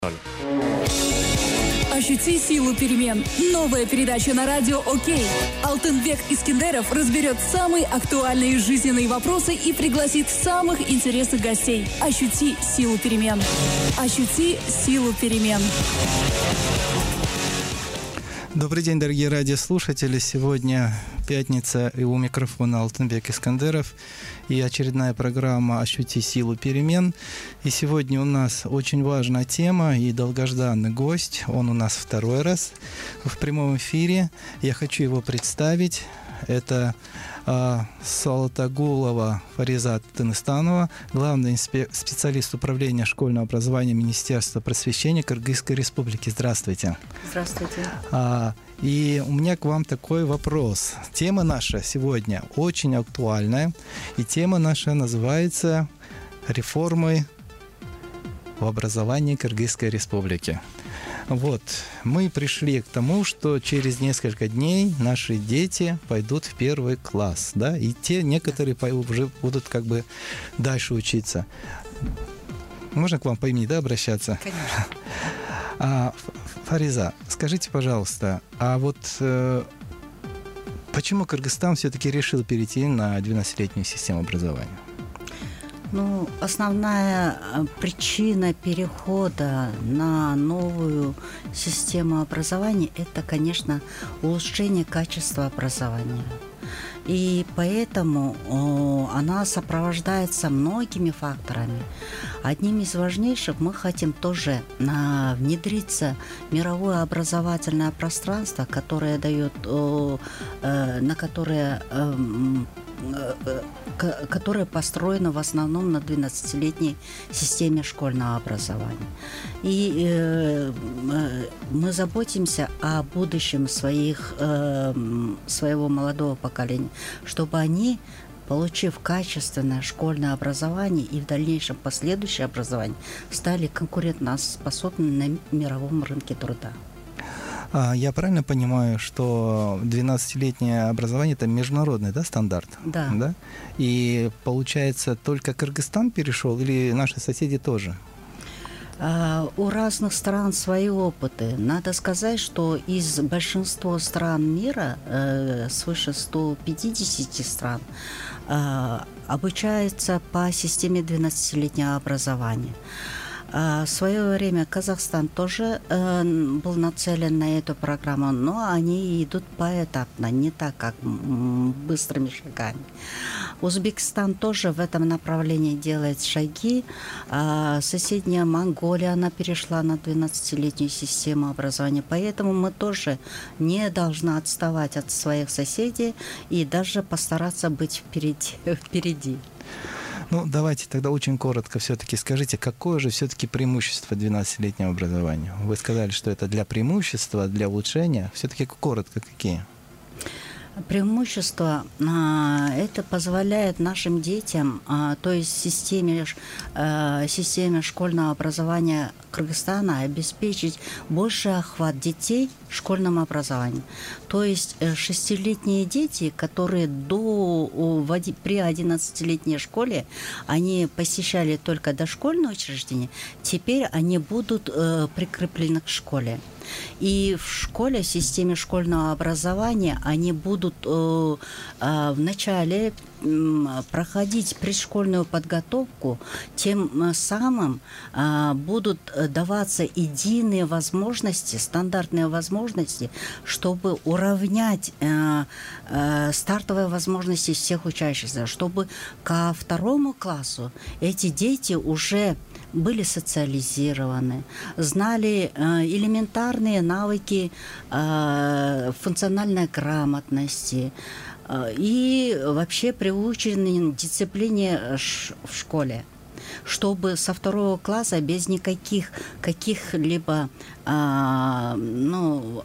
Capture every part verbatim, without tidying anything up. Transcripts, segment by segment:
Ощути силу перемен. Новая передача на радио «Окей». Алтынбек Искендеров разберет самые актуальные жизненные вопросы и пригласит самых интересных гостей. Ощути силу перемен. Ощути силу перемен. Добрый день, дорогие радиослушатели. Сегодня пятница, и у микрофона Алтынбек Искендеров. И очередная программа «Ощути силу перемен». И сегодня у нас очень важная тема и долгожданный гость. Он у нас второй раз в прямом эфире. Я хочу его представить. Это а, Салатагулова Фаризат Тыныстанова, главный специалист управления школьного образования Министерства просвещения Кыргызской Республики. Здравствуйте. Здравствуйте. А, и у меня к вам такой вопрос. Тема наша сегодня очень актуальная, и тема наша называется «Реформы в образовании Кыргызской Республики». Вот, мы пришли к тому, что через несколько дней наши дети пойдут в первый класс, да, и те некоторые уже будут как бы дальше учиться. Можно к вам по имени, да, обращаться? Конечно. А, Фариза, скажите, пожалуйста, а вот э, почему Кыргызстан все-таки решил перейти на двенадцатилетнюю систему образования? Ну, основная причина перехода на новую систему образования – это, конечно, улучшение качества образования. И поэтому о, она сопровождается многими факторами. Одним из важнейших мы хотим тоже на, внедриться в мировое образовательное пространство, которое дает, о, э, на которое э, которая построена в основном на двенадцатилетней системе школьного образования. И э, мы заботимся о будущем своих, э, своего молодого поколения, чтобы они, получив качественное школьное образование и в дальнейшем последующее образование, стали конкурентоспособными на мировом рынке труда. Я правильно понимаю, что двенадцатилетнее образование – это международный, да, стандарт? Да. Да. И получается, только Кыргызстан перешел или наши соседи тоже? У разных стран свои опыты. Надо сказать, что из большинства стран мира, свыше ста пятидесяти стран, обучается по системе двенадцатилетнего образования. В свое время Казахстан тоже э, был нацелен на эту программу, но они идут поэтапно, не так, как м, быстрыми шагами. Узбекистан тоже в этом направлении делает шаги. А соседняя Монголия, она перешла на двенадцатилетнюю систему образования, поэтому мы тоже не должны отставать от своих соседей и даже постараться быть впереди. впереди. Ну, давайте тогда очень коротко все-таки скажите, какое же все-таки преимущество двенадцатилетнего образования? Вы сказали, что это для преимущества, для улучшения. Все-таки коротко какие? Преимущество а, это позволяет нашим детям, а, то есть системе, а, системе школьного образования Кыргызстана обеспечить больший охват детей в школьном образовании. То есть шестилетние дети, которые до, при одиннадцатилетней школе, они посещали только дошкольное учреждение, теперь они будут э, прикреплены к школе. И в школе, в системе школьного образования, они будут э, э, вначале э, проходить предшкольную подготовку, тем самым э, будут даваться единые возможности, стандартные возможности, чтобы уравнять э, э, стартовые возможности всех учащихся, чтобы ко второму классу эти дети уже были социализированы, знали э, элементарные навыки э, функциональной грамотности э, и вообще приучены к дисциплине ш- в школе, чтобы со второго класса без никаких каких-либо а, ну,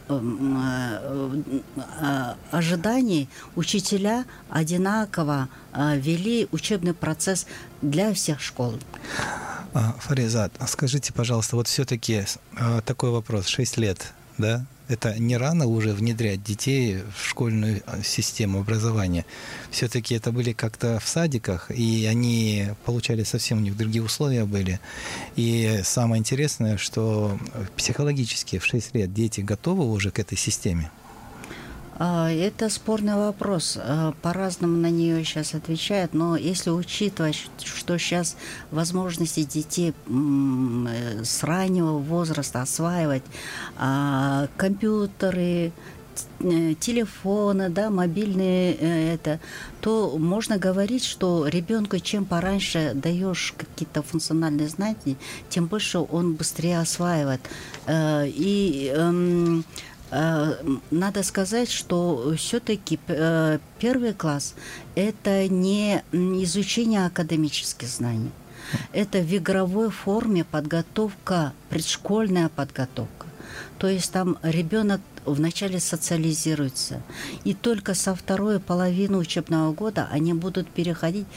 а, а, ожиданий учителя одинаково а, вели учебный процесс для всех школ. Фаризат, скажите, пожалуйста, вот все-таки такой вопрос. Шесть лет да? Это не рано уже внедрять детей в школьную систему образования. Все-таки это были как-то в садиках, и они получали совсем у них другие условия были. И самое интересное, что психологически в шесть лет дети готовы уже к этой системе. Это спорный вопрос. По-разному на нее сейчас отвечают, но если учитывать, что сейчас возможности детей с раннего возраста осваивать компьютеры, телефоны, да, мобильные, это, то можно говорить, что ребенку чем пораньше даешь какие-то функциональные знания, тем больше он быстрее осваивает. И надо сказать, что все-таки первый класс – это не изучение академических знаний. Это в игровой форме подготовка, предшкольная подготовка. То есть там ребенок вначале социализируется. И только со второй половины учебного года они будут переходить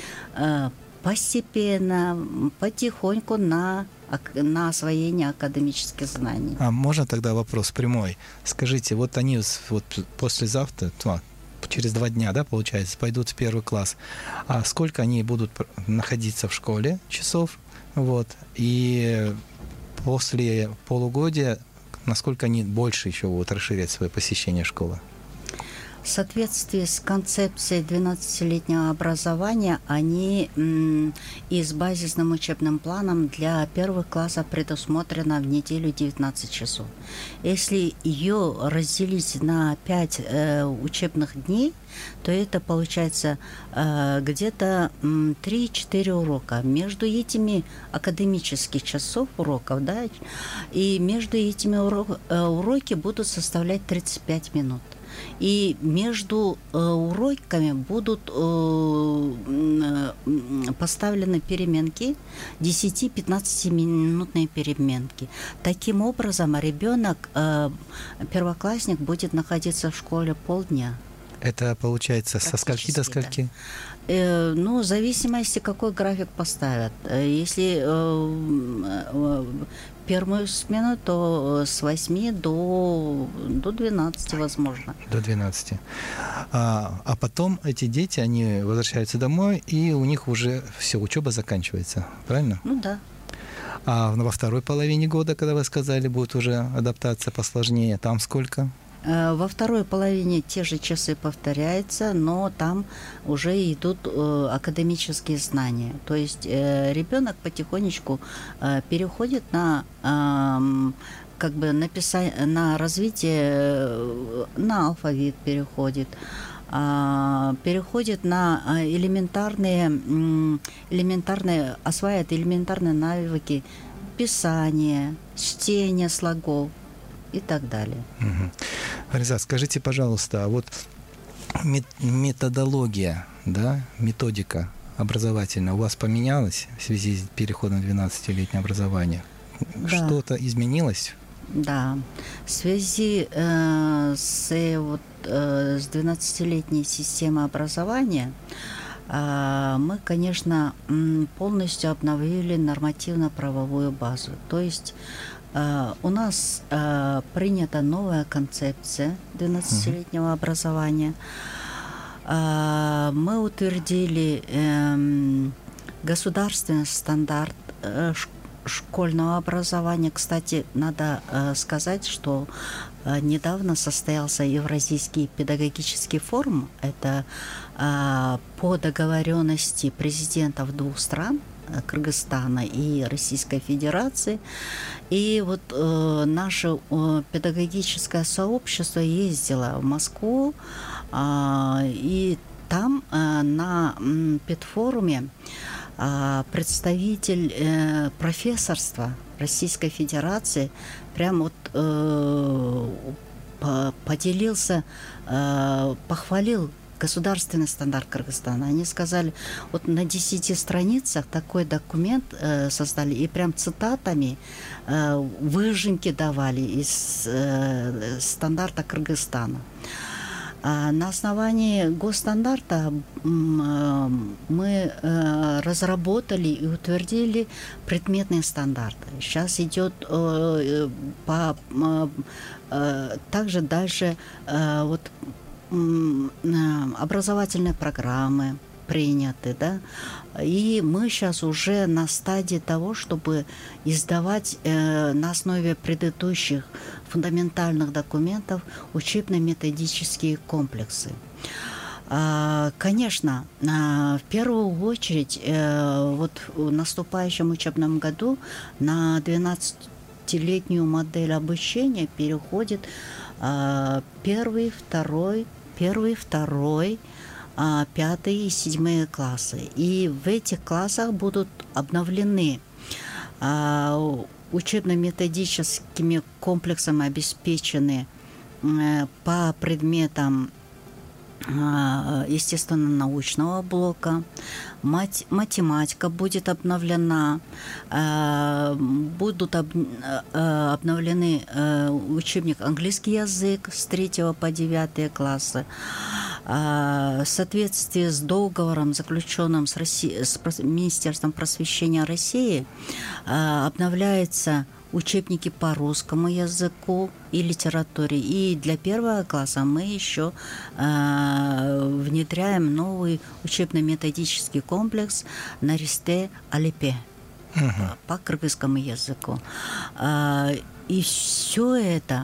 постепенно, потихоньку на, на освоение академических знаний. А можно тогда вопрос прямой? Скажите, вот они вот послезавтра, через два дня, да, получается, пойдут в первый класс. А сколько они будут находиться в школе часов? Вот. И после полугодия, насколько они больше еще будут расширять свое посещение школы? В соответствии с концепцией двенадцатилетнего образования, они м, и с базисным учебным планом для первых классов предусмотрено в неделю девятнадцать часов. Если ее разделить на пять э, учебных дней, то это получается э, где-то м, три-четыре урока. Между этими академических часов уроков, да, и между этими урок, э, уроки будут составлять тридцать пять минут. И между э, уроками будут э, э, поставлены переменки, десять-пятнадцатиминутные переменки. Таким образом, ребенок, э, первоклассник, будет находиться в школе полдня. Это получается со скольки до скольки? Да. Э, ну, в зависимости, какой график поставят. Если э, э, первую смену, то с восьми до, до двенадцати, возможно. До двенадцати. А, а потом эти дети, они возвращаются домой, и у них уже все, учеба заканчивается, правильно? Ну да. А во второй половине года, когда вы сказали, будет уже адаптация посложнее, там сколько? Во второй половине те же часы повторяются, но там уже идут э, академические знания. То есть э, ребенок потихонечку э, переходит на э, как бы написание, на развитие, э, на алфавит переходит, э, переходит на элементарные, э, элементарные, осваивает элементарные навыки писания, чтения слогов и так далее. Угу. Фариза, скажите, пожалуйста, а вот методология, да, методика образовательная у вас поменялась в связи с переходом в двенадцатилетнее образование? Да. Что-то изменилось? Да. В связи э, с, вот, э, с двенадцатилетней системой образования э, мы, конечно, полностью обновили нормативно-правовую базу. То есть Uh, у нас uh, принята новая концепция двенадцатилетнего uh-huh. образования. Uh, мы утвердили uh, государственный стандарт uh, школьного образования. Кстати, надо uh, сказать, что uh, недавно состоялся Евразийский педагогический форум. Это uh, по договоренности президентов двух стран, Кыргызстана и Российской Федерации. И вот э, наше э, педагогическое сообщество ездило в Москву, э, и там э, на э, педфоруме э, представитель э, профессорства Российской Федерации прям вот э, поделился, э, похвалил государственный стандарт Кыргызстана. Они сказали, вот на десяти страницах такой документ э, создали, и прям цитатами э, выжимки давали из э, стандарта Кыргызстана. На основании госстандарта мы разработали и утвердили предметные стандарты. Сейчас идет по, также дальше вот, образовательные программы приняты, да, и мы сейчас уже на стадии того, чтобы издавать э, на основе предыдущих фундаментальных документов учебно-методические комплексы. А, конечно, а, в первую очередь э, вот в наступающем учебном году на двенадцатилетнюю модель обучения переходит а, первый, второй, первый, второй, пятые и седьмые классы. И в этих классах будут обновлены а, учебно-методическими комплексами, обеспечены а, по предметам а, естественно-научного блока. Мат, математика будет обновлена, а, будут об, а, обновлены а, учебник английский язык с третьего по девятые классы. В соответствии с договором, заключенным с, Россией, с Министерством просвещения России, обновляются учебники по русскому языку и литературе. И для первого класса мы еще внедряем новый учебно-методический комплекс «Наристе Алипе» uh-huh. по кыргызскому языку. И все это...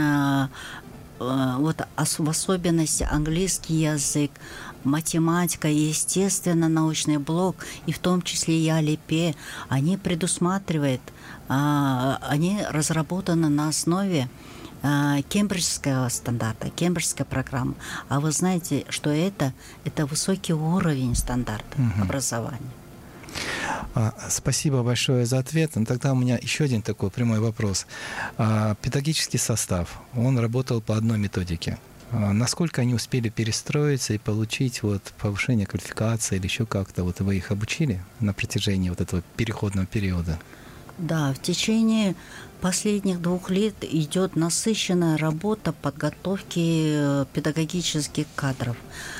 Вот в особенности английский язык, математика, естественно-научный блок, и в том числе и Алипе, они предусматривают, они разработаны на основе кембриджского стандарта, кембриджской программы. А вы знаете, что это, это высокий уровень стандарта uh-huh. образования. Спасибо большое за ответ. Но тогда у меня еще один такой прямой вопрос. Педагогический состав, он работал по одной методике. Насколько они успели перестроиться и получить вот повышение квалификации или еще как-то? Вот вы их обучили на протяжении вот этого переходного периода? Да, в течение последних двух лет идет насыщенная работа подготовки педагогических кадров.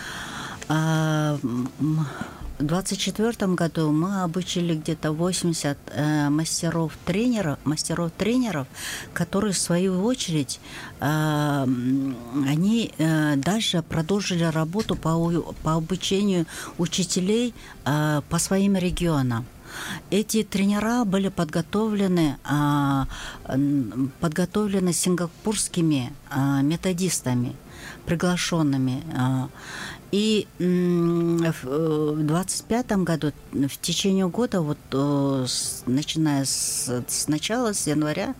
В двадцать четвёртом году мы обучили где-то восемьдесят э, мастеров-тренеров, мастеров-тренеров, которые, в свою очередь, э, они э, дальше продолжили работу по, по обучению учителей э, по своим регионам. Эти тренера были подготовлены, э, подготовлены сингапурскими э, методистами, приглашенными. Э, И в двадцать пятом году, в течение года, вот, начиная с, с начала, с января,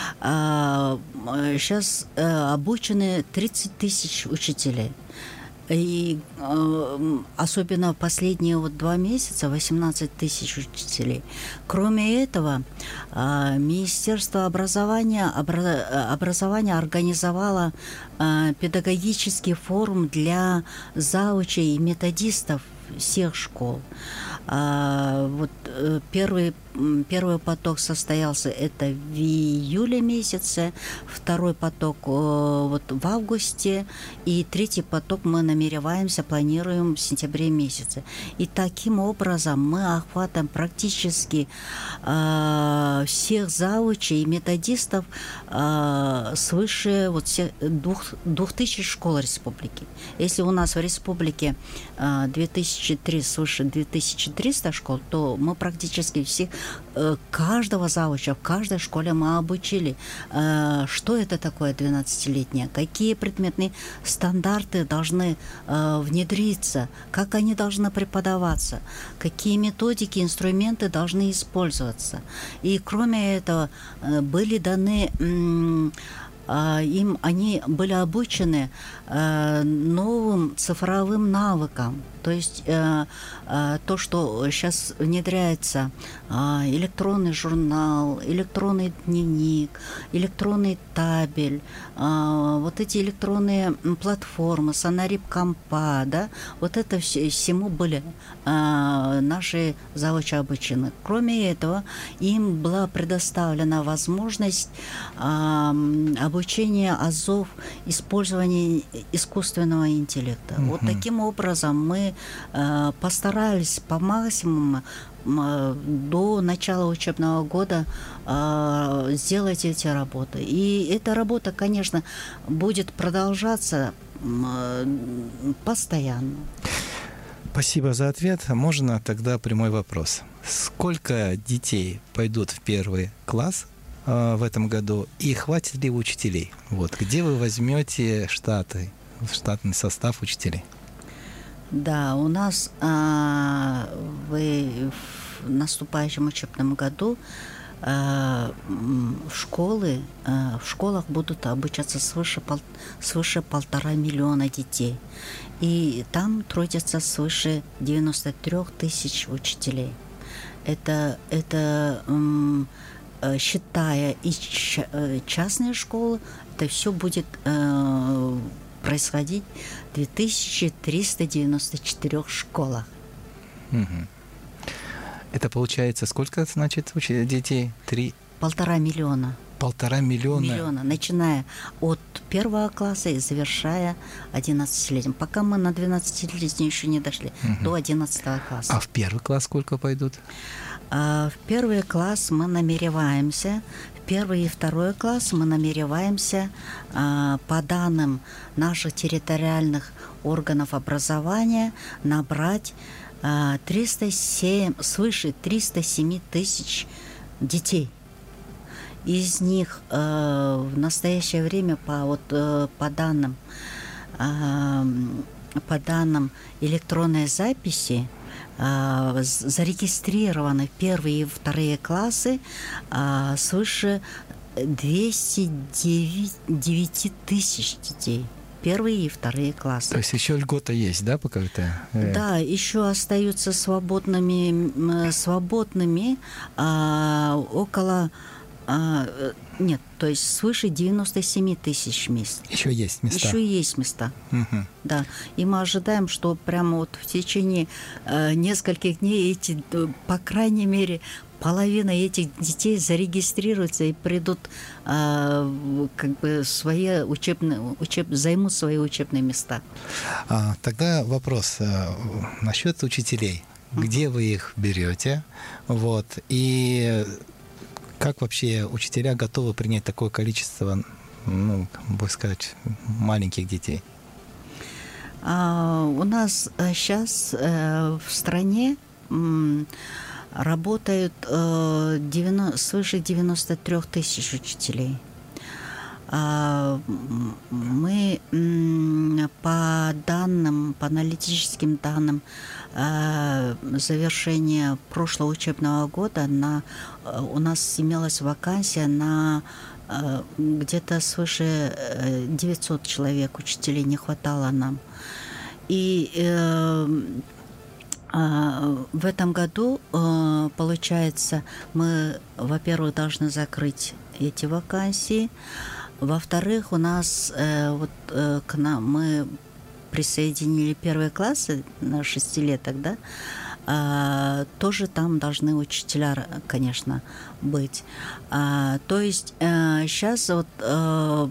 сейчас обучены тридцать тысяч учителей. И особенно последние вот два месяца восемнадцать тысяч учителей. Кроме этого, Министерство образования, образования организовало педагогический форум для заучей и методистов всех школ. Вот первый, первый поток состоялся это в июле месяце, второй поток вот в августе, и третий поток мы намереваемся, планируем в сентябре месяце. И таким образом мы охватываем практически э, всех заучей и методистов э, свыше вот всех, двух, двух тысяч школ республики. Если у нас в республике э, две тысячи три, свыше две тысячи триста школ, то мы практически всех, каждого зауча в каждой школе мы обучили, что это такое двенадцатилетнее, какие предметные стандарты должны внедриться, как они должны преподаваться, какие методики, инструменты должны использоваться. И кроме этого были даны им, они были обучены новым цифровым навыкам. То есть э, э, то, что сейчас внедряется, э, электронный журнал, электронный дневник, электронный табель, э, вот эти электронные платформы, Сонариб Компа, да, вот это все, всему были э, наши заучи обучены. Кроме этого, им была предоставлена возможность э, обучения обучение АЗОВ использования искусственного интеллекта. Uh-huh. Вот таким образом мы э, постарались по максимуму э, до начала учебного года э, сделать эти работы. И эта работа, конечно, будет продолжаться э, постоянно. Спасибо за ответ. Можно тогда прямой вопрос. Сколько детей пойдут в первый класс э, в этом году и хватит ли учителей? Вот. Где вы возьмете штаты, штатный состав учителей? Да, у нас а, в, в наступающем учебном году а, в, школы, а, в школах будут обучаться свыше, пол, свыше полтора миллиона детей. И там трудятся свыше девяносто трёх тысяч учителей. Это, это м, считая и частные школы, это все будет э, происходить в две тысячи триста девяносто четырёх школах. Угу. Это получается сколько, значит, детей? Три? Полтора миллиона. Полтора миллиона? Миллиона, начиная от первого класса и завершая одиннадцатилетним. Пока мы на двенадцатилетний еще не дошли, угу. до одиннадцатого класса. А в первый класс сколько пойдут? А в первый класс мы намереваемся, в первый и второй класс мы намереваемся, а, по данным наших территориальных органов образования, набрать а, триста семь, свыше триста семь тысяч детей. Из них э, в настоящее время по, вот, э, по, данным, э, по данным электронной записи э, зарегистрированы первые и вторые классы э, свыше двести девять тысяч детей. Первые и вторые классы. То есть еще льгота есть, да, пока-то? Да, еще остаются свободными, свободными э, около... А, нет, то есть свыше девяносто семь тысяч мест. Еще есть места? Еще есть места, угу. да. И мы ожидаем, что прямо вот в течение э, нескольких дней эти, по крайней мере, половина этих детей зарегистрируются и придут, э, как бы, свои учебные, учеб, займут свои учебные места. А, тогда вопрос а, насчет учителей. Где вы их берете? Вот, и... Как вообще учителя готовы принять такое количество, ну, как бы сказать, маленьких детей? А, у нас сейчас э, в стране м, работают э, девяносто, свыше девяноста трёх тысяч учителей. А, мы м, по данным, по аналитическим данным, завершения прошлого учебного года на, у нас имелась вакансия на где-то свыше девятьсот человек, учителей не хватало нам. И э, э, в этом году, э, получается, мы, во-первых, должны закрыть эти вакансии, во-вторых, у нас э, вот э, к нам мы присоединили первые классы на шестилеток, да, а, тоже там должны учителя, конечно, быть. А, то есть а, сейчас вот а,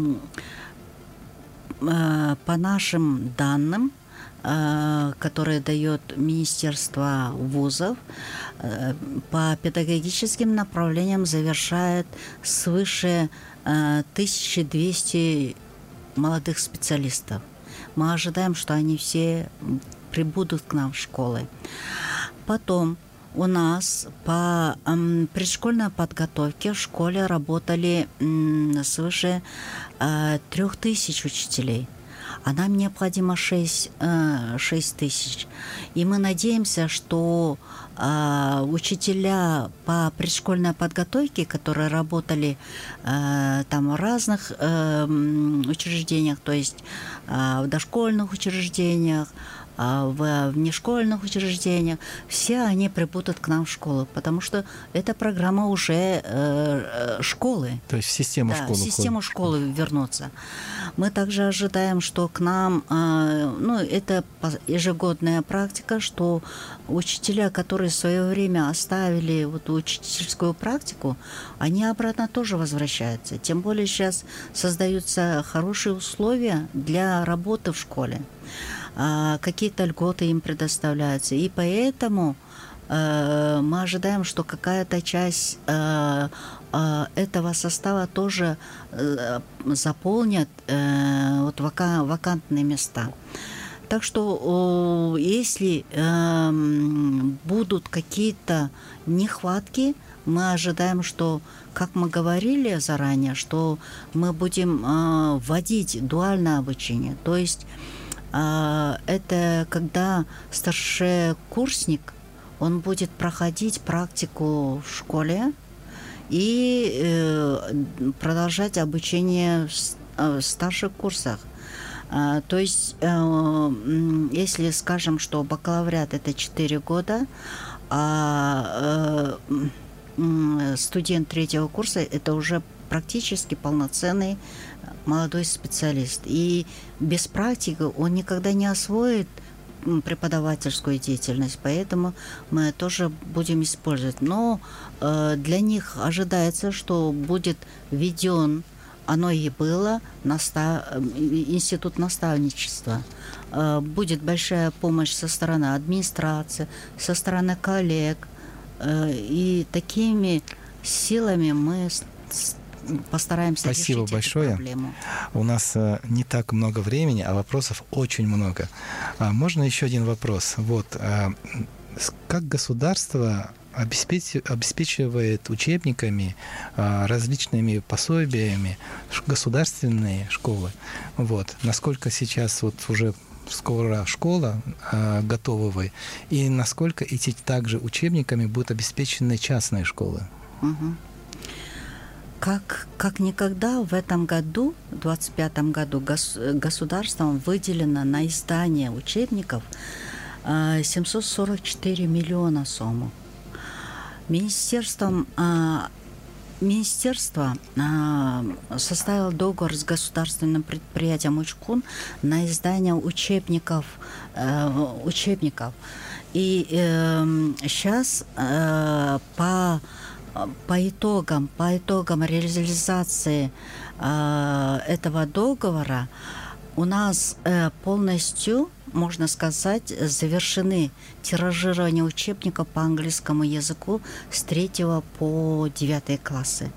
а, по нашим данным, а, которые дает Министерство вузов, а, по педагогическим направлениям завершает свыше а, тысяча двести молодых специалистов. Мы ожидаем, что они все прибудут к нам в школы. Потом у нас по э, предшкольной подготовке в школе работали э, свыше э, трех тысяч учителей. А нам необходимо шесть тысяч. И мы надеемся, что э, учителя по предшкольной подготовке, которые работали э, там в разных э, учреждениях, то есть э, в дошкольных учреждениях, в внешкольных учреждениях, все они прибудут к нам в школу, потому что эта программа уже э, школы. То есть в систему да, школы. в систему школы вернуться. Мы также ожидаем, что к нам, э, ну, это ежегодная практика, что учителя, которые в свое время оставили вот учительскую практику, они обратно тоже возвращаются. Тем более сейчас создаются хорошие условия для работы в школе. Какие-то льготы им предоставляются. И поэтому э, мы ожидаем, что какая-то часть э, э, этого состава тоже э, заполнят э, вот вака- вакантные места. Так что э, если э, будут какие-то нехватки, мы ожидаем, что, как мы говорили заранее, что мы будем э, вводить дуальное обучение. То есть это когда старшекурсник, он будет проходить практику в школе и продолжать обучение в старших курсах. То есть, если скажем, что бакалавриат это четыре года, а студент третьего курса это уже практически полноценный молодой специалист. И без практики он никогда не освоит преподавательскую деятельность, поэтому мы тоже будем использовать. Но э, для них ожидается, что будет введен, оно и было, настав... институт наставничества. Э, будет большая помощь со стороны администрации, со стороны коллег. Э, и такими силами мы постараемся Спасибо решить большое. эту проблему. У нас э, не так много времени, а вопросов очень много. А можно еще один вопрос? Вот, э, как государство обеспеч... обеспечивает учебниками, э, различными пособиями государственные школы? Вот, насколько сейчас вот уже скоро школа э, готовы вы, и насколько эти также учебниками будут обеспечены частные школы? Угу. Как, как никогда в этом году, в двадцать пятом году, гос, государством выделено на издание учебников э, семьсот сорок четыре миллиона сомов. Министерством, э, министерство э, составило договор с государственным предприятием Учкун на издание учебников. Э, учебников. И э, сейчас э, по По итогам, по итогам реализации э, этого договора у нас э, полностью, можно сказать, завершены тиражирование учебников по английскому языку с третьего по девятый классы.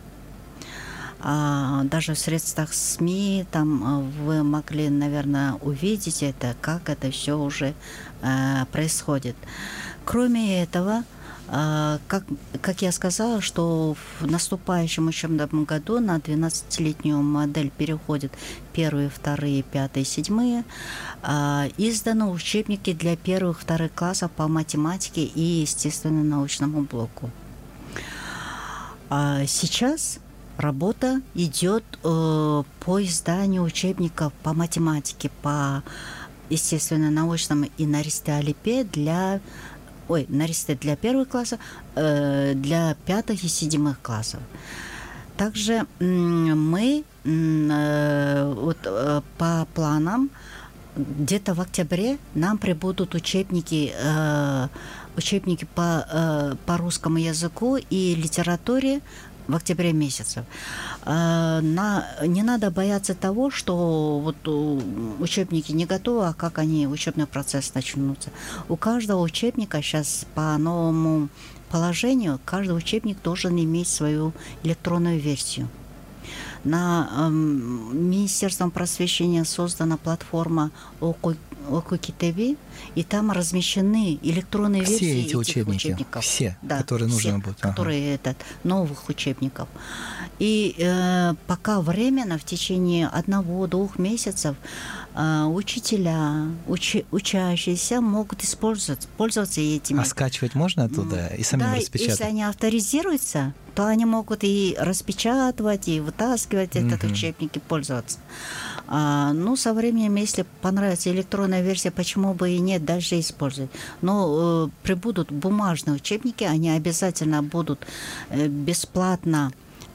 А, даже в средствах СМИ там вы могли, наверное, увидеть это, как это все уже э, происходит. Кроме этого, Как, как я сказала, что в наступающем учебном году на двенадцатилетнюю модель переходят первые, вторые, пятые, седьмые. Изданы учебники для первых, вторых классов по математике и естественно-научному блоку. Сейчас работа идет по изданию учебников по математике, по естественно-научному и на Ристеолипе для Ой, на Ристе для первых классов, э, для пятых и седьмых классов. Также мы э, вот, э, по планам где-то в октябре нам прибудут учебники, э, учебники по, э, по русскому языку и литературе в октябре месяце. На, не надо бояться того, что вот учебники не готовы, а как они, учебный процесс начнутся. У каждого учебника сейчас по новому положению, каждый учебник должен иметь свою электронную версию. На э, Министерством просвещения создана платформа Окуки-ТВ, и там размещены электронные все версии эти этих учебники, учебников. все, да, которые все, нужно будет. которые ага. этот, новых учебников. И э, пока временно, в течение одного-двух месяцев, э, учителя, учи, учащиеся могут использовать, пользоваться этими. А скачивать можно оттуда и самим да, распечатать? если они авторизируются, то они могут и распечатывать, и вытаскивать Mm-hmm. этот учебник и пользоваться. А, ну, со временем, если понравится электронная версия, почему бы и нет, дальше использовать. Но э, прибудут бумажные учебники, они обязательно будут э, бесплатно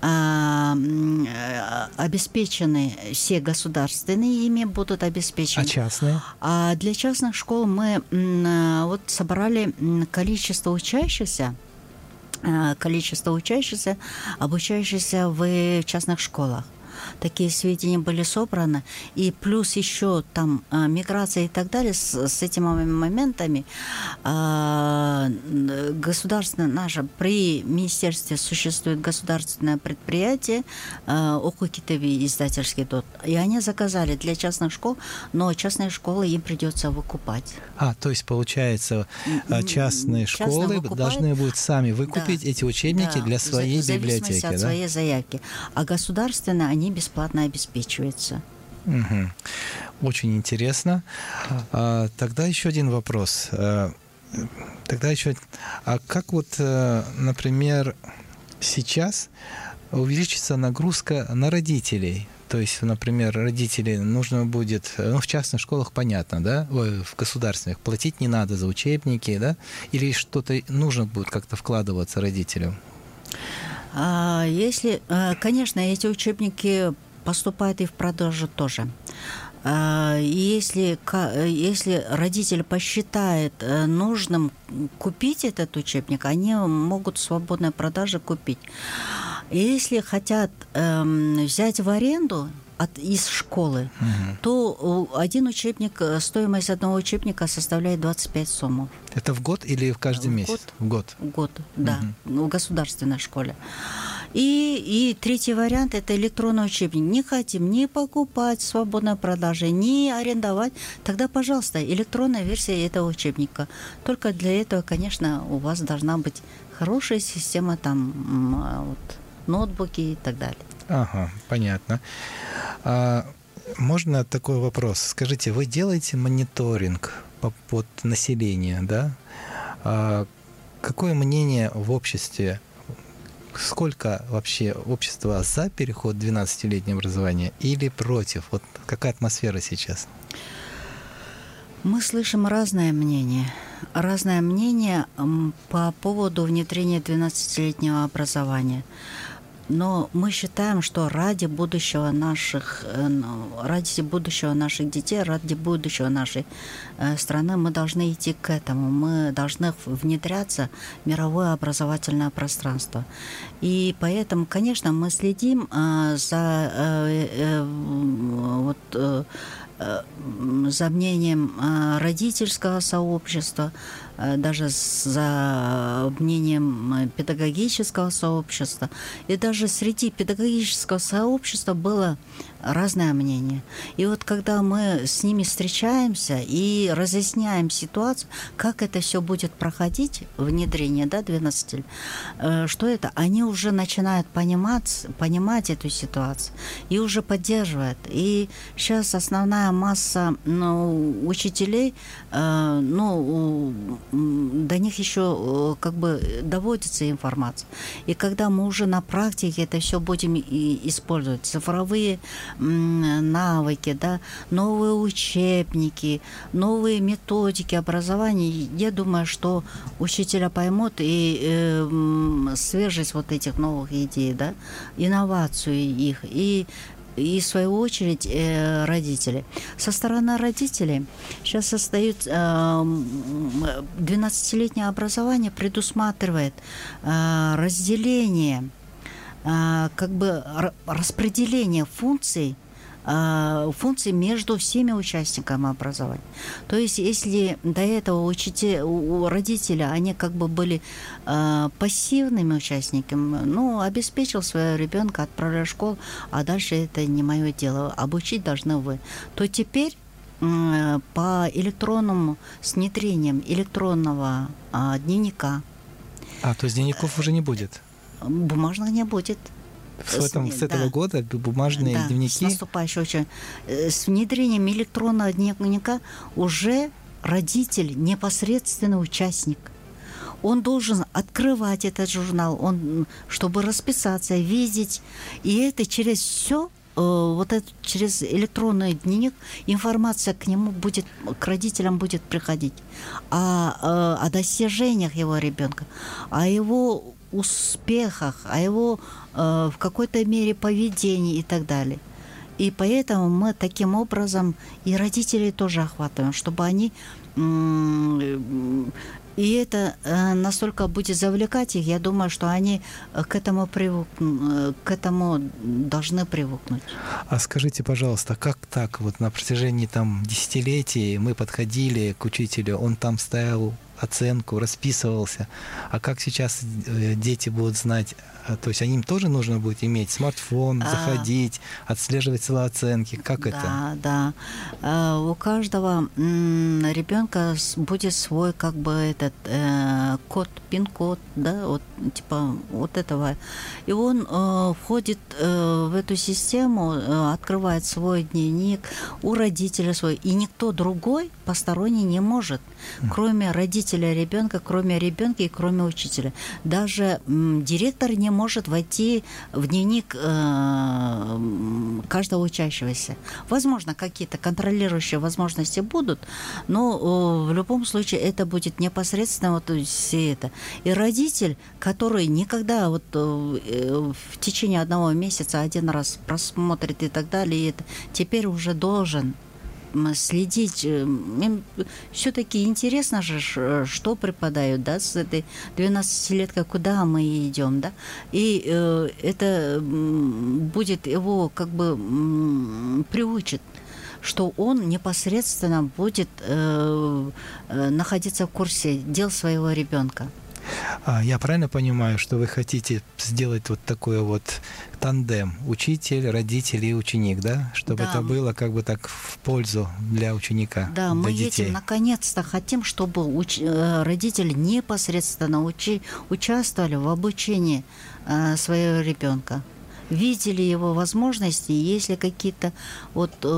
обеспечены, все государственные ими будут обеспечены. А частные? А для частных школ мы вот собрали количество учащихся, количество учащихся, обучающихся в частных школах. Такие сведения были собраны, и плюс еще там а, миграция и так далее, с, с этими моментами а, государственное наше, при министерстве существует государственное предприятие а, Окукитеви издательский тот, и они заказали для частных школ, но частные школы им придется выкупать. А, то есть, получается, частные Частно школы выкупают, должны будут сами выкупить да, эти учебники да, для своей в зависимости библиотеки, от да? своей заявки. А государственные, они бесплатно обеспечиваются. Угу. Очень интересно. А, тогда еще один вопрос. А, тогда еще, а как вот, например, сейчас увеличится нагрузка на родителей? То есть, например, родители нужно будет, ну, в частных школах понятно, да, в государственных платить не надо за учебники, да, или что-то нужно будет как-то вкладываться родителям? А если, конечно, эти учебники поступают и в продажу тоже. Если, если родитель посчитает нужным купить этот учебник, они могут в свободной продаже купить. Если хотят эм, взять в аренду от, из школы, угу. то один учебник, стоимость одного учебника составляет двадцать пять сомов. Это в год или в каждый в месяц? Год. В год. В год, да, угу. в государственной школе. И, и третий вариант – это электронный учебник. Не хотим ни покупать в свободной продаже, ни арендовать. Тогда, пожалуйста, электронная версия этого учебника. Только для этого, конечно, у вас должна быть хорошая система, там, вот, ноутбуки и так далее. Ага, понятно. А, можно такой вопрос? Скажите, вы делаете мониторинг по, под население, да? А, какое мнение в обществе? Сколько вообще общества за переход в двенадцатилетнее образование или против? Вот какая атмосфера сейчас? Мы слышим разное мнение. Разное мнение по поводу внедрения двенадцатилетнего образования. Но мы считаем, что ради будущего наших, ради будущего наших детей, ради будущего нашей страны мы должны идти к этому. Мы должны внедряться в мировое образовательное пространство. И поэтому, конечно, мы следим за вот, за мнением родительского сообщества, даже за мнением педагогического сообщества. И даже среди педагогического сообщества было разное мнение. И вот когда мы с ними встречаемся и разъясняем ситуацию, как это все будет проходить, внедрение, да, двенадцати, что это, они уже начинают понимать, понимать эту ситуацию и уже поддерживают. И сейчас основная масса, ну, учителей, ну, до них еще как бы доводится информация. И когда мы уже на практике это все будем использовать, цифровые навыки, да, новые учебники, новые методики образования, я думаю, что учителя поймут и э, свежесть вот этих новых идей, да, инновацию их, и и в свою очередь э, родители. Со стороны родителей сейчас создают э, двенадцатилетнее образование предусматривает э, разделение, э, как бы распределение функций, функции между всеми участниками образования. То есть, если до этого учителя, у родителя, они как бы были э, пассивными участниками, ну, обеспечил своего ребенка, отправлял в школу, а дальше это не мое дело, обучить должны вы, то теперь э, по электронному, с внедрением электронного э, дневника. А, то есть дневников уже не будет? Бумажных не будет. С, этом, с этого да. года бумажные да, дневники? С наступающего очень. С внедрением электронного дневника уже родитель непосредственный участник. он должен открывать этот журнал, он, чтобы расписаться, видеть. И это через все, вот это через электронный дневник информация к нему будет, к родителям будет приходить о, о достижениях его ребенка, о его успехах, о его в какой-то мере поведении и так далее. И поэтому мы таким образом и родителей тоже охватываем, чтобы они... И это настолько будет завлекать их, я думаю, что они к этому, привык... к этому должны привыкнуть. А скажите, пожалуйста, как так? Вот на протяжении там десятилетий мы подходили к учителю, он там ставил оценку, расписывался. А как сейчас дети будут знать? То есть им тоже нужно будет иметь смартфон, заходить, а, отслеживать свои оценки. Как да, это? Да, да. У каждого ребенка будет свой как бы этот э, код, пин-код, да, вот типа вот этого. И он э, входит э, в эту систему, э, открывает свой дневник, у родителя свой, и никто другой посторонний не может, mm. кроме родителя ребенка, кроме ребенка и кроме учителя. Даже м, директор не может войти в дневник э, каждого учащегося. Возможно, какие-то контролирующие возможности будут, но э, в любом случае это будет непосредственно вот все это. И родитель, который никогда вот э, в течение одного месяца один раз просмотрит и так далее, и это, теперь уже должен следить. Им все-таки интересно же, что преподают, да, с этой двенадцатилеткой, куда мы идем, да, и э, это будет его как бы приучит, что он непосредственно будет э, находиться в курсе дел своего ребенка. Я правильно понимаю, что вы хотите сделать вот такой вот тандем учитель, родитель и ученик, да? Чтобы да. это было как бы так в пользу для ученика, да, для мы детей. Этим наконец-то хотим, чтобы уч... родители непосредственно учи... участвовали в обучении э, своего ребенка. Видели его возможности, если какие-то вот, э,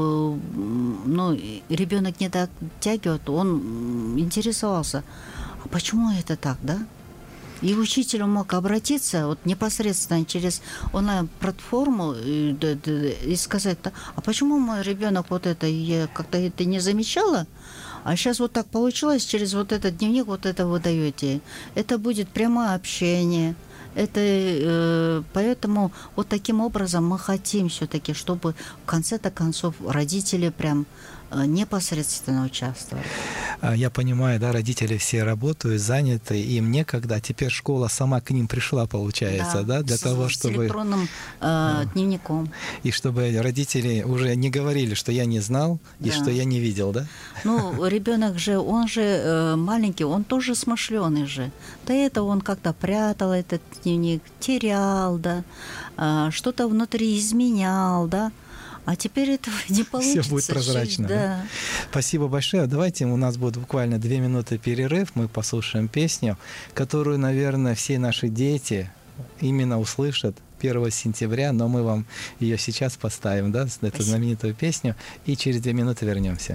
ну, ребенок не дотягивает, он интересовался, а почему это так, да? И учитель мог обратиться вот непосредственно через онлайн-платформу и, и сказать, а почему мой ребенок вот это, я как-то это не замечала, а сейчас вот так получилось, через вот этот дневник вот это вы даете. Это будет прямое общение. Это, э, поэтому вот таким образом мы хотим все-таки, чтобы в конце-то концов родители прям э, непосредственно участвовали. Я понимаю, да, родители все работают, заняты, им некогда. Теперь школа сама к ним пришла, получается, да, да для с, того, с чтобы... С электронным э, дневником. И чтобы родители уже не говорили, что я не знал и да. что я не видел, да? Ну, ребенок же, он же э, маленький, он тоже смышленый же. До этого он как-то прятал этот дневник, терял, да, э, что-то внутри изменял, да. А теперь этого не получится. Все будет прозрачно. Да. Да? Спасибо большое. Давайте, у нас будет буквально две минуты перерыв. Мы послушаем песню, которую, наверное, все наши дети именно услышат первого сентября, но мы вам ее сейчас поставим, да, эту Спасибо. знаменитую песню, и через две минуты вернемся.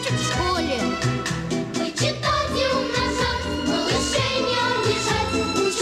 Читать и умножать, малышей не обижать.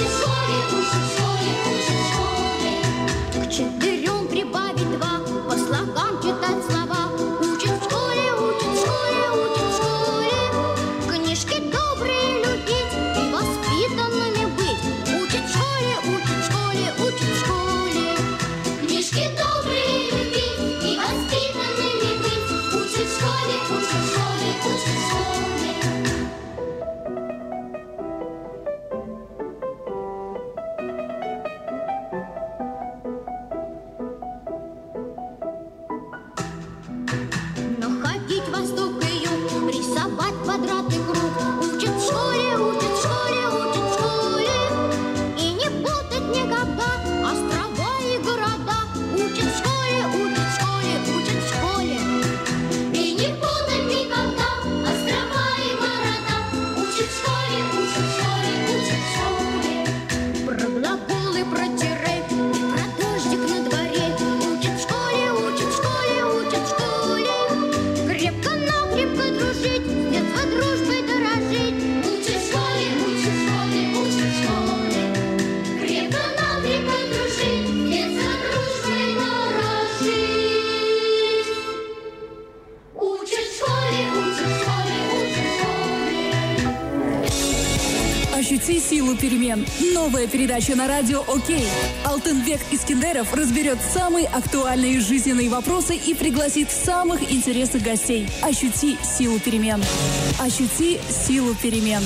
Ощути силу перемен. Новая передача на радио «Окей». Алтынбек Искендеров разберет самые актуальные жизненные вопросы и пригласит самых интересных гостей. Ощути силу перемен. Ощути силу перемен.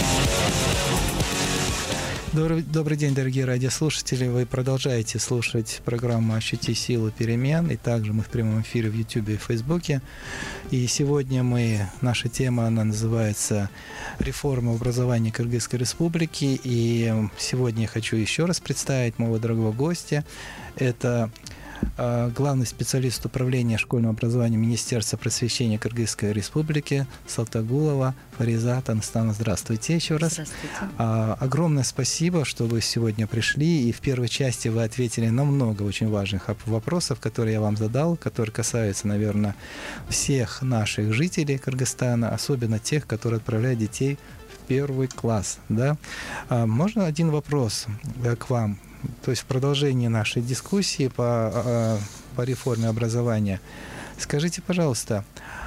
Добрый, добрый день, дорогие радиослушатели. Вы продолжаете слушать программу «Ощути силу перемен». И также мы в прямом эфире в Ютубе и Фейсбуке. И сегодня мы, наша тема, она называется «Реформа образования Кыргызской Республики». И сегодня я хочу еще раз представить моего дорогого гостя. Это главный специалист управления школьного образования Министерства просвещения Кыргызской Республики Салтагулова Фаризат Анастасовна. Здравствуйте еще раз. Здравствуйте. А, огромное спасибо, что вы сегодня пришли. И в первой части вы ответили на много очень важных вопросов, которые я вам задал, которые касаются, наверное, всех наших жителей Кыргызстана, особенно тех, которые отправляют детей в первый класс. Да? А, можно один вопрос к вам? То есть в продолжении нашей дискуссии по, по реформе образования. Скажите, пожалуйста,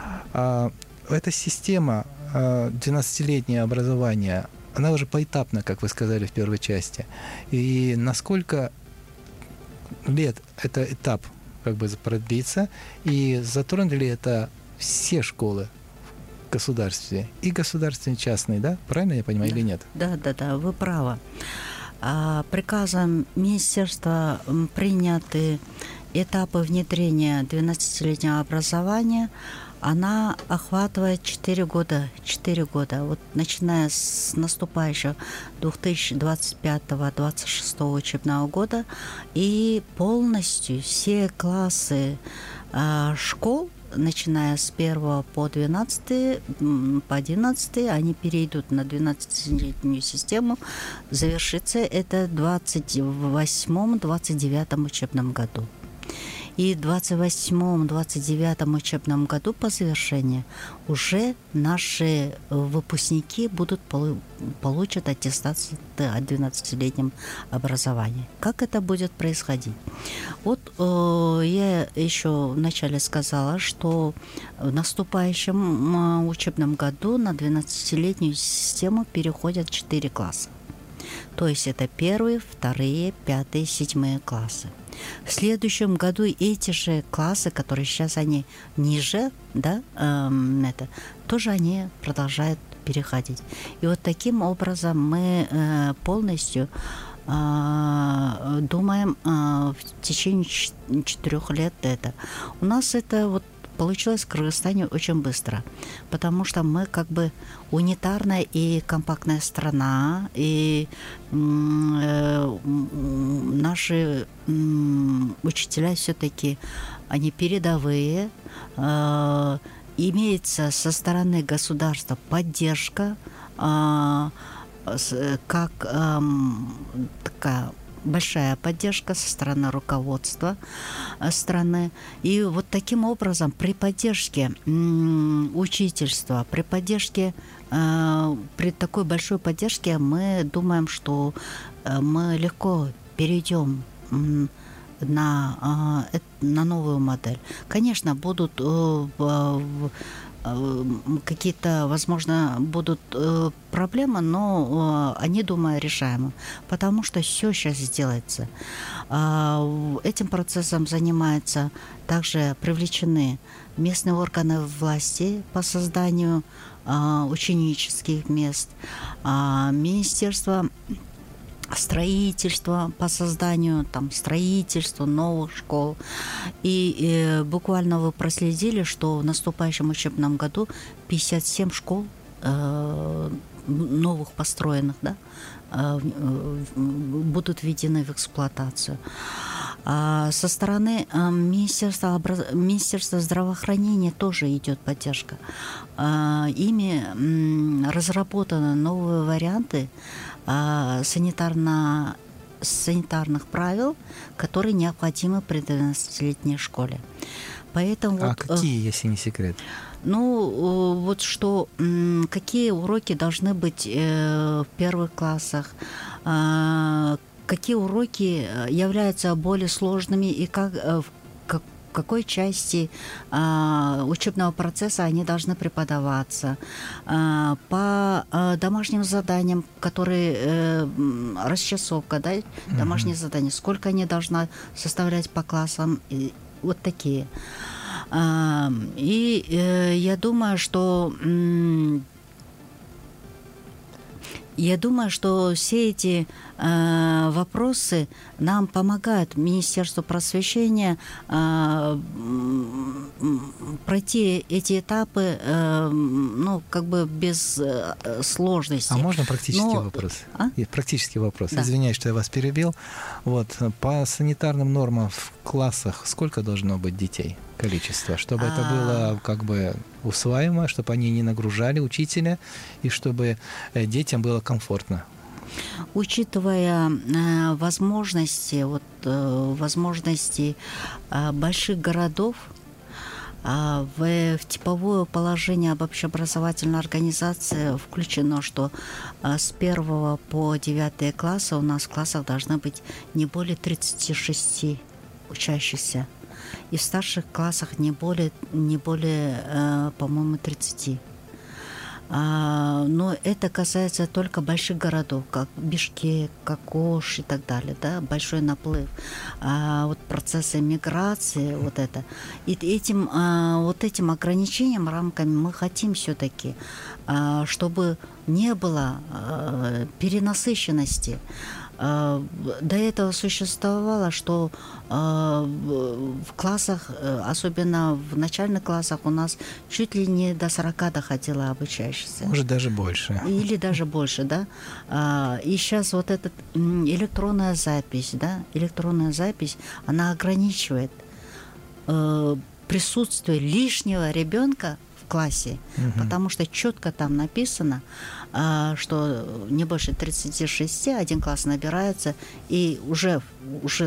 эта система двенадцатилетнее образование, она уже поэтапна, как вы сказали в первой части. И на сколько лет этот этап как бы продлится? И затронет ли это все школы в государстве? И государственные, и частные, да? Правильно я понимаю, да. или нет? Да, да, да, вы правы. Приказом министерства приняты этапы внедрения двенадцатилетнего образования. Она охватывает четыре года. четыре года. Вот начиная с наступающего две тысячи двадцать пятого — двадцать шестого учебного года и полностью все классы а, школ, начиная с первого по двенадцатый, по одиннадцатый, они перейдут на двенадцатилетнюю систему. Завершится это в двадцать восьмом — двадцать девятом учебном году. И в двадцать восьмом — двадцать девятом учебном году по завершении уже наши выпускники будут получат аттестацию о двенадцатилетнем образовании. Как это будет происходить? Вот э, я еще вначале сказала, что в наступающем учебном году на двенадцатилетнюю систему переходят четыре класса. То есть это первые, вторые, пятые, седьмые классы. В следующем году эти же классы, которые сейчас они ниже, да, эм, это, тоже они продолжают переходить. И вот таким образом мы э, полностью э, думаем э, в течение четырех лет это. У нас это вот получилось в Кыргызстане очень быстро, потому что мы как бы унитарная и компактная страна, и э, наши э, учителя все-таки, они передовые, э, имеется со стороны государства поддержка, э, как э, такая большая поддержка со стороны руководства страны. И вот таким образом при поддержке м, учительства, при поддержке, э, при такой большой поддержке мы думаем, что э, мы легко перейдем м, на, э, на новую модель. Конечно, будут э, э, какие-то, возможно, будут э, проблемы, но э, они, думаю, решаемы, потому что все сейчас сделается. Э, этим процессом занимаются также привлечены местные органы власти по созданию э, ученических мест, э, Министерство строительство по созданию там строительства новых школ. И э, буквально вы проследили, что в наступающем учебном году пятьдесят семь школ э, новых построенных, да, э, э, будут введены в эксплуатацию. А со стороны э, Министерства, образ... Министерства здравоохранения тоже идет поддержка. Э, ими э, разработаны новые варианты санитарно, санитарных правил, которые необходимы при двенадцатилетней школе. Поэтому а вот, какие, если не секрет? Ну, вот что, какие уроки должны быть в первых классах, какие уроки являются более сложными и как, какой части а, учебного процесса они должны преподаваться, а, по а, домашним заданиям, которые а, расчасовка, да, mm-hmm. домашние задания, сколько они должны составлять по классам, и, вот такие. А, и а, я думаю, что Я думаю, что все эти э, вопросы нам помогают Министерству просвещения э, пройти эти этапы, э, ну, как бы без э, сложности. А можно практический Но... вопрос? А? Практический вопрос. Да. Извиняюсь, что я вас перебил. Вот, по санитарным нормам в классах сколько должно быть детей? Количество, чтобы а... это было как бы усваиваемо, чтобы они не нагружали учителя и чтобы детям было комфортно. Учитывая э, возможности, вот, э, возможности э, больших городов, э, в, в типовое положение об общеобразовательной организации включено, что э, с первого по девятый класса у нас в классах должно быть не более тридцати шести учащихся. И в старших классах не более, не более э, по-моему, тридцати. А, но это касается только больших городов, как Бишкек, как Ош и так далее, да, большой наплыв. А, вот процессы миграции, вот это. И этим, а, вот этим ограничением, рамками мы хотим все-таки, а, чтобы не было а, перенасыщенности. До этого существовало, что в классах, особенно в начальных классах, у нас чуть ли не до сорока доходило обучающихся. Может, даже больше. Или даже больше, да. И сейчас вот эта электронная запись, да, электронная запись, она ограничивает присутствие лишнего ребенка в классе, угу. потому что четко там написано, что не больше тридцати шести один класс набирается, и уже, уже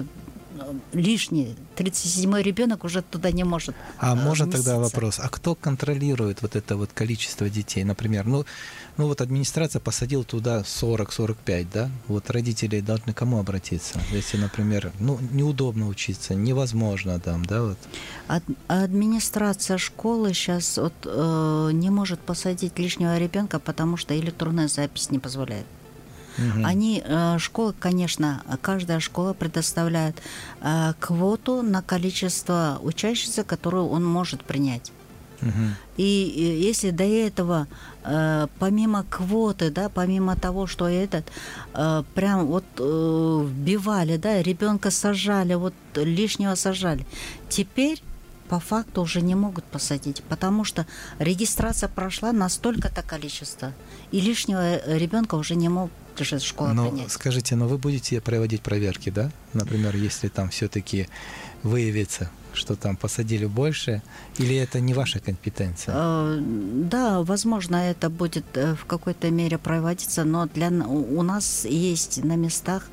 лишний тридцать седьмой ребенок уже туда не может. А можно вместиться. Тогда вопрос, а кто контролирует вот это вот количество детей? Например, ну, ну вот администрация посадила туда сорок — сорок пять, да? Вот родители должны к кому обратиться? Если, например, ну, неудобно учиться, невозможно там, да? Вот. Ад- администрация школы сейчас вот, э, не может посадить лишнего ребенка, потому что электронная запись не позволяет. Угу. Они, школа, конечно, каждая школа предоставляет э, квоту на количество учащихся, которую он может принять. Угу. И, и если до этого, э, помимо квоты, да, помимо того, что этот, э, прям вот э, вбивали, да, ребенка сажали, вот лишнего сажали, теперь по факту уже не могут посадить, потому что регистрация прошла на столько-то количество, и лишнего ребенка уже не могут школа но принять. Скажите, но вы будете проводить проверки, да? Например, если там все-таки выявится, что там посадили больше, или это не ваша компетенция? Э, да, возможно, это будет в какой-то мере проводиться, но для, у нас есть на местах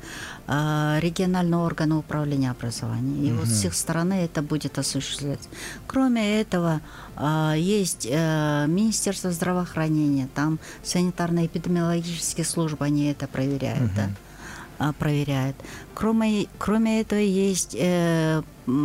э, региональные органы управления образованием, и угу. вот с их стороны это будет осуществляться. Кроме этого, э, есть э, Министерство здравоохранения, там санитарно-эпидемиологические службы, они это проверяют, угу. да? проверяет. Кроме, кроме этого, есть э,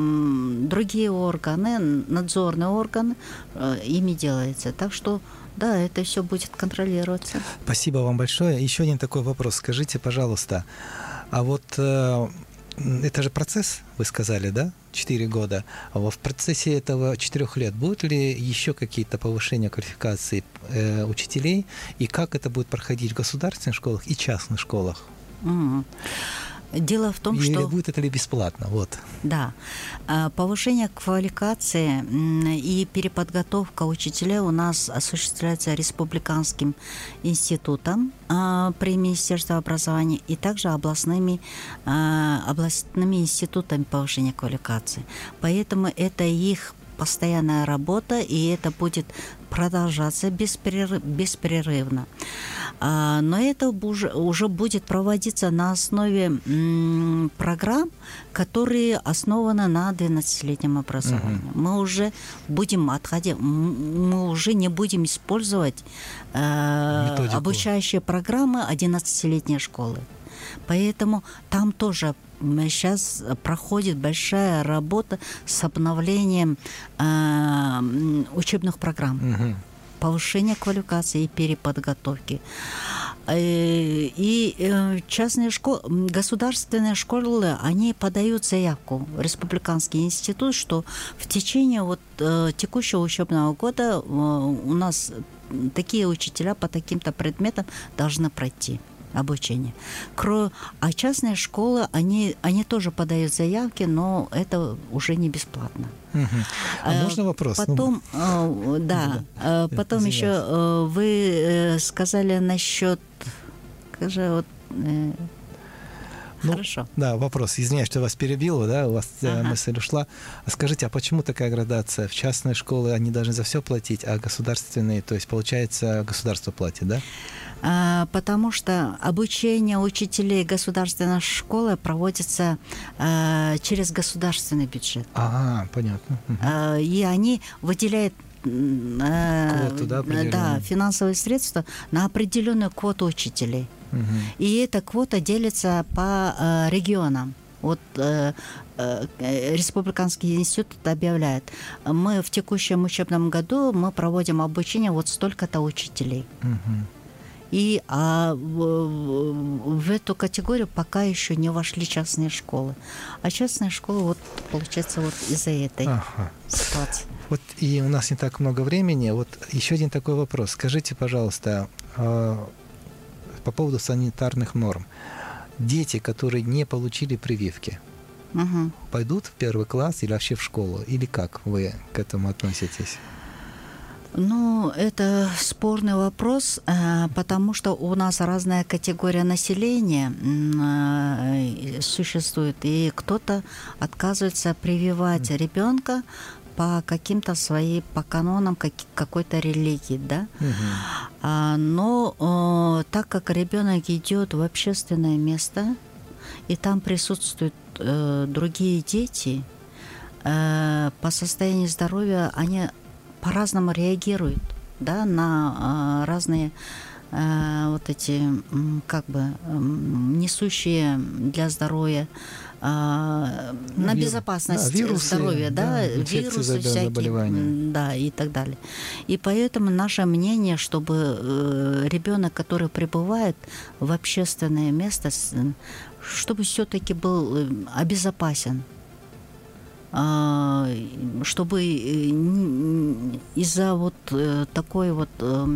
м, другие органы, надзорные органы, э, ими делается. Так что, да, это все будет контролироваться. Спасибо вам большое. Еще один такой вопрос. Скажите, пожалуйста, а вот э, это же процесс, вы сказали, да? Четыре года. А в процессе этого четырех лет будут ли еще какие-то повышения квалификации э, учителей? И как это будет проходить в государственных школах и частных школах? Mm. Дело в том, Или что... будет это ли бесплатно? Вот. Да. Повышение квалификации и переподготовка учителей у нас осуществляется Республиканским институтом при Министерстве образования и также областными, областными институтами повышения квалификации. Поэтому это их постоянная работа, и это будет продолжаться беспрерыв, беспрерывно. А, но это уже, уже будет проводиться на основе м, программ, которые основаны на двенадцатилетнем образовании. Uh-huh. Мы уже будем отходить, мы уже не будем использовать э, обучающие программы одиннадцатилетней школы. Поэтому там тоже сейчас проходит большая работа с обновлением э, учебных программ. Угу. Повышение квалификации и переподготовки. И частные школы, государственные школы, они подают заявку в Республиканский институт, что в течение вот текущего учебного года у нас такие учителя по таким-то предметам должны пройти обучение. А частные школы, они, они тоже подают заявки, но это уже не бесплатно. Угу. А можно вопрос? Потом, ну, да, да, потом извиняюсь. Еще вы сказали насчет, скажи, вот, э, ну, хорошо. Да, вопрос. Извиняюсь, что вас перебил, да, у вас ага. мысль ушла. А скажите, а почему такая градация? В частные школы они должны за все платить, а государственные, то есть, получается, государство платит, да? А, потому что обучение учителей государственной школы проводится а, через государственный бюджет. Ага, понятно. А, и они выделяют квоту, да, да, финансовые средства на определенную квоту учителей. Угу. И эта квота делится по э, регионам. Вот э, э, Республиканский институт объявляет, мы в текущем учебном году мы проводим обучение вот столько-то учителей. Угу. И а, в, в эту категорию пока еще не вошли частные школы. А частные школы, вот, получается, вот из-за этой ага. ситуации. Вот и у нас не так много времени. Вот еще один такой вопрос. Скажите, пожалуйста, э, по поводу санитарных норм. Дети, которые не получили прививки, угу. пойдут в первый класс или вообще в школу? Или как вы к этому относитесь? Ну, это спорный вопрос, потому что у нас разная категория населения существует, и кто-то отказывается прививать ребенка по каким-то своим, по канонам какой-то религии, да. Угу. Но так как ребенок идет в общественное место, и там присутствуют другие дети, по состоянию здоровья они по-разному реагируют, да, на разные вот эти, как бы, несущие для здоровья, на Вир... безопасность да, вирусы, здоровья, да, да вирусы всякие, да, и так далее. И поэтому наше мнение, чтобы ребенок, который прибывает в общественное место, чтобы все-таки был обезопасен, чтобы из-за вот такой вот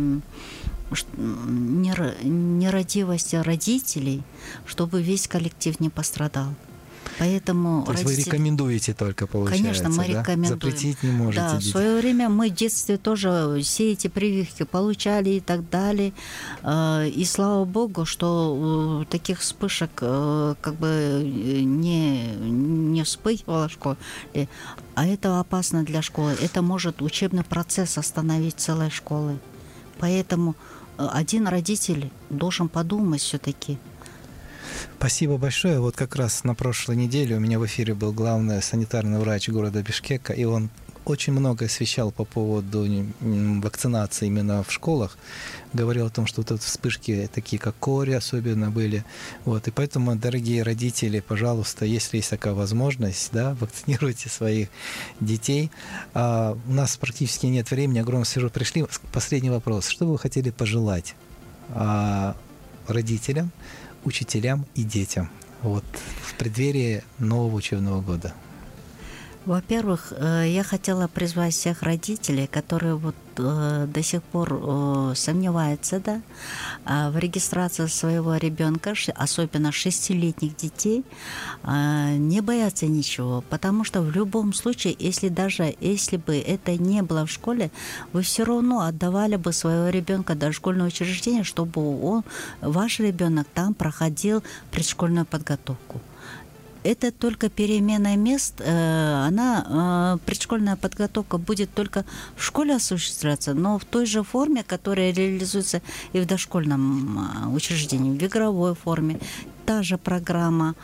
нерадивости родителей, чтобы весь коллектив не пострадал. Поэтому То есть родители... вы рекомендуете только, получается, Конечно, мы да? рекомендуем. Запретить не можете. Да, детей. В свое время мы в детстве тоже все эти прививки получали и так далее. И слава богу, что таких вспышек как бы не, не вспыхивало в школе. А это опасно для школы. Это может учебный процесс остановить целой школы. Поэтому один родитель должен подумать все-таки. Спасибо большое. Вот как раз на прошлой неделе у меня в эфире был главный санитарный врач города Бишкека, и он очень много освещал по поводу вакцинации именно в школах. Говорил о том, что вот эти вспышки, такие как кори особенно были. Вот. И поэтому, дорогие родители, пожалуйста, если есть такая возможность, да, вакцинируйте своих детей. А у нас практически нет времени, огромное спасибо, пришли. Последний вопрос. Что бы вы хотели пожелать а, родителям, учителям и детям вот, в преддверии нового учебного года? Во-первых, я хотела призвать всех родителей, которые вот до сих пор сомневаются, да, в регистрации своего ребенка, особенно шестилетних детей, не бояться ничего, потому что в любом случае, если даже если бы это не было в школе, вы все равно отдавали бы своего ребенка до школьного учреждения, чтобы он, ваш ребенок там проходил предшкольную подготовку. Это только перемена мест, она, предшкольная подготовка будет только в школе осуществляться, но в той же форме, которая реализуется и в дошкольном учреждении, в игровой форме, та же программа.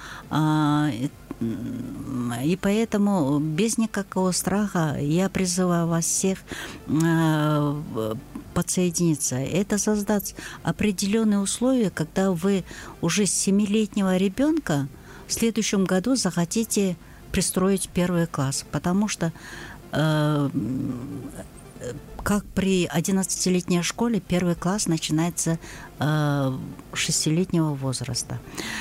И поэтому без никакого страха я призываю вас всех подсоединиться. Это создать определенные условия, когда вы уже с семилетнего ребенка в следующем году захотите пристроить первый класс, потому что э, как при одиннадцатилетней школе, первый класс начинается э, шестилетнего возраста.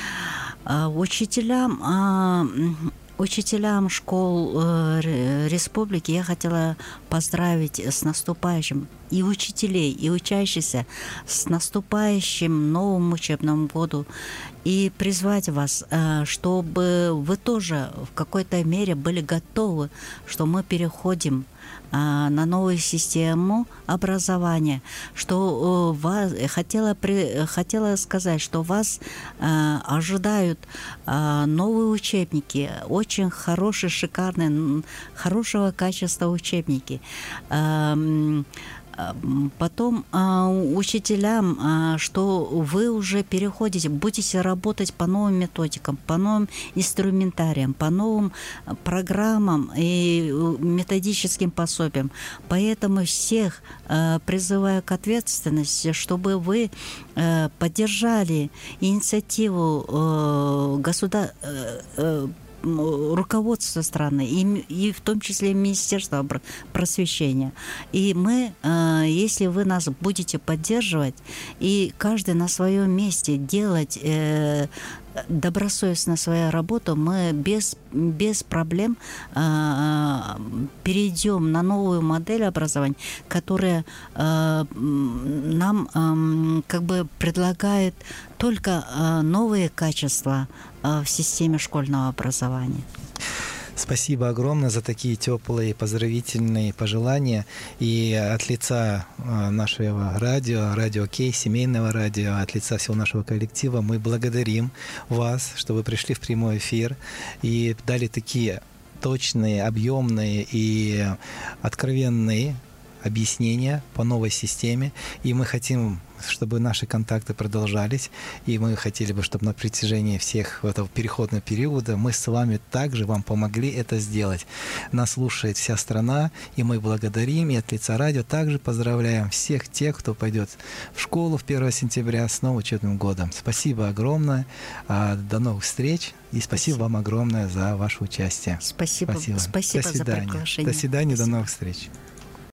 Э, учителям, э, учителям школ э, республики я хотела поздравить с наступающим и учителей, и учащихся с наступающим новым учебным годом и призвать вас, э, чтобы вы тоже в какой-то мере были готовы, что мы переходим на новую систему образования, что вас, хотела, хотела сказать, что вас э, ожидают э, новые учебники, очень хорошие, шикарные, хорошего качества учебники. Э, Потом э, учителям, э, что вы уже переходите, будете работать по новым методикам, по новым инструментариям, по новым программам и методическим пособиям. Поэтому всех э, призываю к ответственности, чтобы вы э, поддержали инициативу э, государ... э, э, руководство страны, и, и в том числе Министерство просвещения. И мы, э, если вы нас будете поддерживать, и каждый на своем месте делать э, добросовестно свою работу, мы без, без проблем э, перейдем на новую модель образования, которая э, нам э, как бы предлагает только э, новые качества э, в системе школьного образования. Спасибо огромное за такие теплые поздравительные пожелания. И от лица нашего радио, Радио Кей, семейного радио, от лица всего нашего коллектива мы благодарим вас, что вы пришли в прямой эфир и дали такие точные, объемные и откровенные объяснения по новой системе. И мы хотим, чтобы наши контакты продолжались, и мы хотели бы, чтобы на протяжении всех этого переходного периода мы с вами также вам помогли это сделать. Нас слушает вся страна, и мы благодарим, и от лица радио также поздравляем всех тех, кто пойдет в школу в первого сентября с новым учебным годом. Спасибо огромное, до новых встреч, и спасибо, спасибо. вам огромное за ваше участие. Спасибо, спасибо, спасибо до свидания. за приглашение. До свидания, спасибо. До новых встреч.